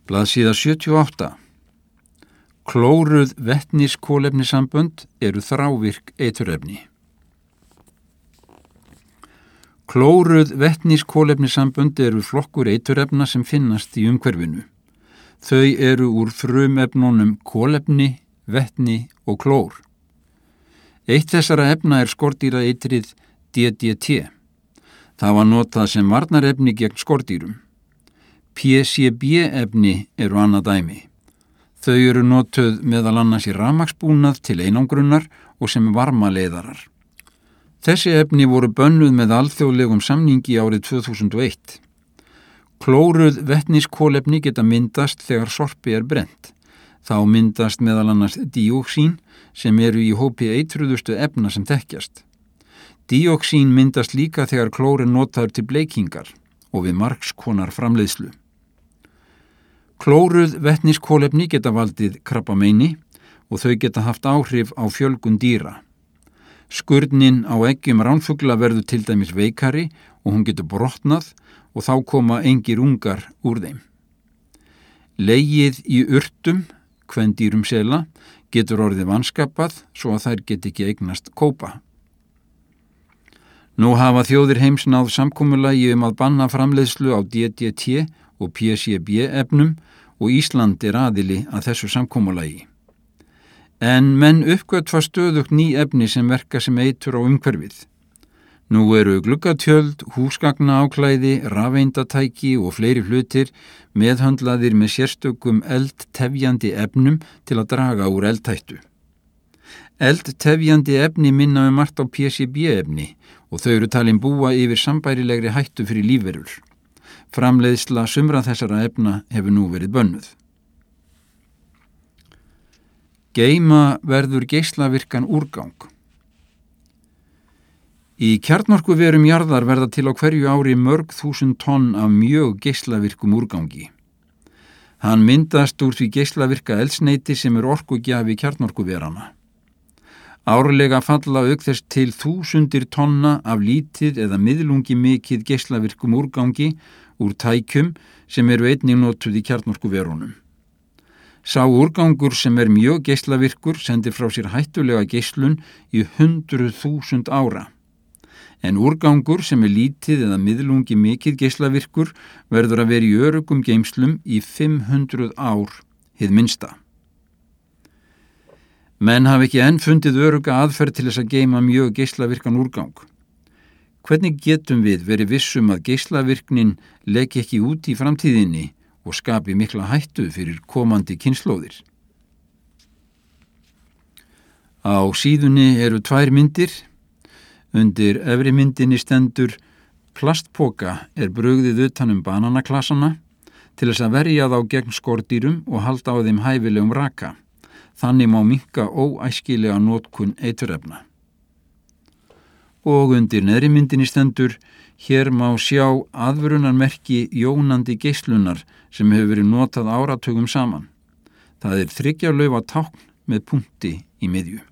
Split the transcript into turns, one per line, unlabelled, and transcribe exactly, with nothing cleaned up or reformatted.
Blaðsíða sjötíu og átta. Klóruð vetniskolefnisambönd eru þrávirk eiturefni. Klóruð vetniskolefnisambönd eru flokkur eiturefna sem finnast í umhverfinu. Þau eru úr frumefnunum kolefni, vetni og klór. Eitt þessara efna er skordýraeitrið D D T. Það var notað sem varnarefni gegn skordýrum. P C B efni eru annað dæmi. Þau eru notuð meðal annars í rafmagnsbúnað til einangrunar og sem varmaleiðarar. Þessi efni voru bönnuð með alþjóðlegum samningi árið tvö þúsund og eitt. Klóruð vetniskolefni geta myndast þegar sorpi er brennt. Þá myndast meðal annars díoxín sem eru í hópi eitruðustu efna sem þekkjast. Díoxín myndast líka þegar klór er notaður til bleikingar og við margs konar framleiðslu. Klóruð vetniskolefni geta valdið krabbameini og þau geta haft áhrif á fjölgun dýra. Skurnin á eggjum ránfugla verður til dæmis veikari og hún getur brotnað og þá koma engir ungar úr þeim. Legið í urtum, kvendýrum sela, getur orðið vanskapað svo að þær get ekki eignast kópa. Nú hafa þjóðir heims náð samkomulagi um að banna framleiðslu á D D T og P C B efnum og Ísland er aðili að þessu samkomulagi. En menn uppgötva stöðugt ný efni sem verka sem eitur á umhverfið. Nú eru gluggatjöld, húsgagnaáklæði, rafeindatæki og fleiri hlutir meðhöndlaðir með sérstökum eldtefjandi efnum til að draga úr eldhættu. Eldtefjandi efni minna um margt á P C B efni og þau eru talin búa yfir sambærilegri hættu fyrir lífverur. Framleiðsla sumra þessara efna hefur nú verið bönnuð. Geyma verður geislavirkan úrgang. Í kjarnorkuverum jarðar verða til á hverju ári mörg þúsund tonn af mjög geislavirkum úrgangi. Hann myndast úr því geislavirka eldsneyti sem er orkugjafi kjarnorkuverana. Árlega falla auk þess til þúsundir tonna af lítið eða miðlungi mikið geislavirkum úrgangi úr tækjum sem eru einnig notuð í kjarnorkuverunum. Sá úrgangur sem er mjög geislavirkur sendir frá sér hættulega geislun í hundruð þúsund ára. En úrgangur sem er lítið eða miðlungi mikið geislavirkur verður að vera í öruggum geymslum í fimm hundruð ár hið minnsta. Menn hafa ekki enn fundið örugga aðferð til þess að geyma mjög geislavirkan úrgang. Hvernig getum við verið vissum að geislavirknin leki ekki út í framtíðinni og skapi mikla hættu fyrir komandi kynslóðir? Á síðunni eru tvær myndir. Undir efri myndinni stendur plastpoka er brugðið utan um bananaklassana til þess að verja þá gegn skordýrum og halda á þeim hæfilegum raka. Þannig má minnka óæskilega notkun eiturefna. Og undir neðri myndinni stendur: hér má sjá aðvörunarmerki jónandi geislunar sem hefur verið notað áratugum saman. Það er þriggja laufa tákn með punkti í miðju.